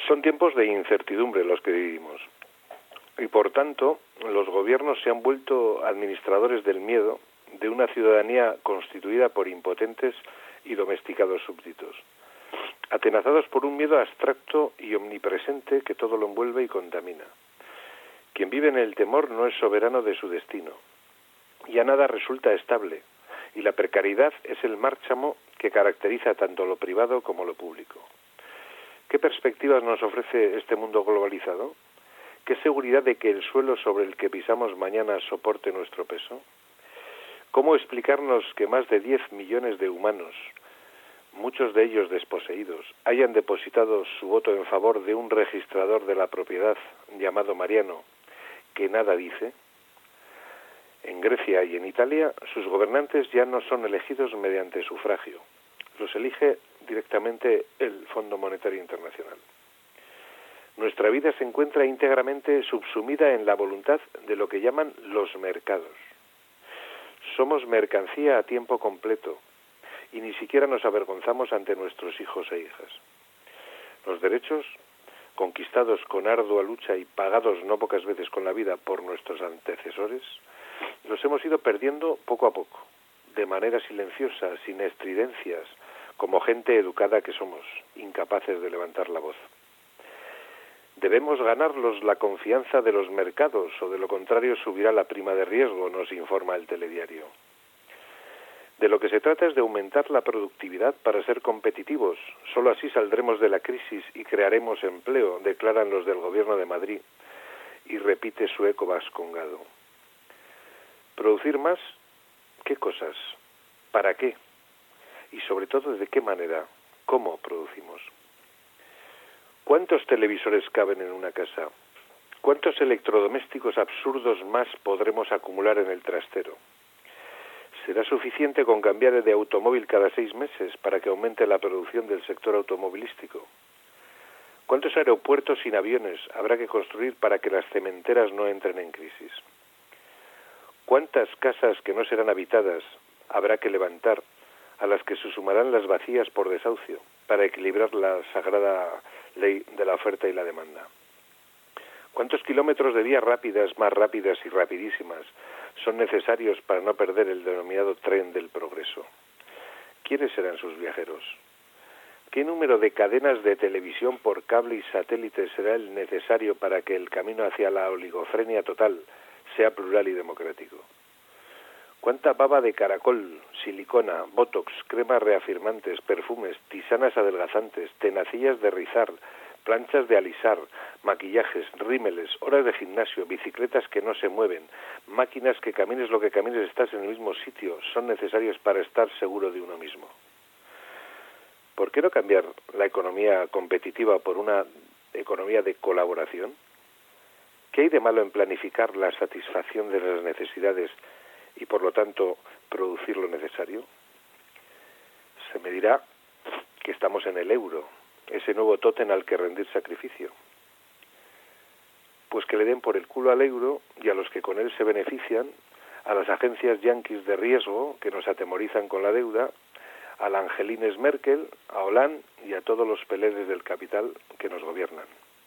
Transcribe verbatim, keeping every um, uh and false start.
Son tiempos de incertidumbre los que vivimos y, por tanto, los gobiernos se han vuelto administradores del miedo de una ciudadanía constituida por impotentes y domesticados súbditos, atenazados por un miedo abstracto y omnipresente que todo lo envuelve y contamina. Quien vive en el temor no es soberano de su destino. Ya nada resulta estable, y la precariedad es el márchamo que caracteriza tanto lo privado como lo público. ¿Qué perspectivas nos ofrece este mundo globalizado? ¿Qué seguridad de que el suelo sobre el que pisamos mañana soporte nuestro peso? ¿Cómo explicarnos que más de diez millones de humanos, muchos de ellos desposeídos, hayan depositado su voto en favor de un registrador de la propiedad llamado Mariano, que nada dice? En Grecia y en Italia, sus gobernantes ya no son elegidos mediante sufragio. Los elige directamente el Fondo Monetario Internacional. Nuestra vida se encuentra íntegramente subsumida en la voluntad de lo que llaman los mercados. Somos mercancía a tiempo completo y ni siquiera nos avergonzamos ante nuestros hijos e hijas. Los derechos, conquistados con ardua lucha y pagados no pocas veces con la vida por nuestros antecesores, los hemos ido perdiendo poco a poco, de manera silenciosa, sin estridencias, como gente educada que somos, incapaces de levantar la voz. Debemos ganarlos la confianza de los mercados, o de lo contrario subirá la prima de riesgo, nos informa el telediario. De lo que se trata es de aumentar la productividad para ser competitivos. Solo así saldremos de la crisis y crearemos empleo, declaran los del Gobierno de Madrid, y repite su eco vascongado. ¿Producir más? ¿Qué cosas? ¿Para qué? Y sobre todo, ¿de qué manera? ¿Cómo producimos? ¿Cuántos televisores caben en una casa? ¿Cuántos electrodomésticos absurdos más podremos acumular en el trastero? ¿Será suficiente con cambiar de automóvil cada seis meses para que aumente la producción del sector automovilístico? ¿Cuántos aeropuertos sin aviones habrá que construir para que las cementeras no entren en crisis? ¿Cuántas casas que no serán habitadas habrá que levantar, a las que se sumarán las vacías por desahucio, para equilibrar la sagrada ley de la oferta y la demanda? ¿Cuántos kilómetros de vías rápidas, más rápidas y rapidísimas son necesarios para no perder el denominado tren del progreso? ¿Quiénes serán sus viajeros? ¿Qué número de cadenas de televisión por cable y satélite será el necesario para que el camino hacia la oligofrenia total sea plural y democrático? ¿Cuánta baba de caracol, silicona, botox, cremas reafirmantes, perfumes, tisanas adelgazantes, tenacillas de rizar, planchas de alisar, maquillajes, rímeles, horas de gimnasio, bicicletas que no se mueven, máquinas que camines lo que camines estás en el mismo sitio, son necesarios para estar seguro de uno mismo? ¿Por qué no cambiar la economía competitiva por una economía de colaboración? ¿Qué hay de malo en planificar la satisfacción de las necesidades y, por lo tanto, producir lo necesario? Se me dirá que estamos en el euro, ese nuevo tótem al que rendir sacrificio. Pues que le den por el culo al euro y a los que con él se benefician, a las agencias yanquis de riesgo que nos atemorizan con la deuda, a la Angelines Merkel, a Hollande y a todos los peleles del capital que nos gobiernan.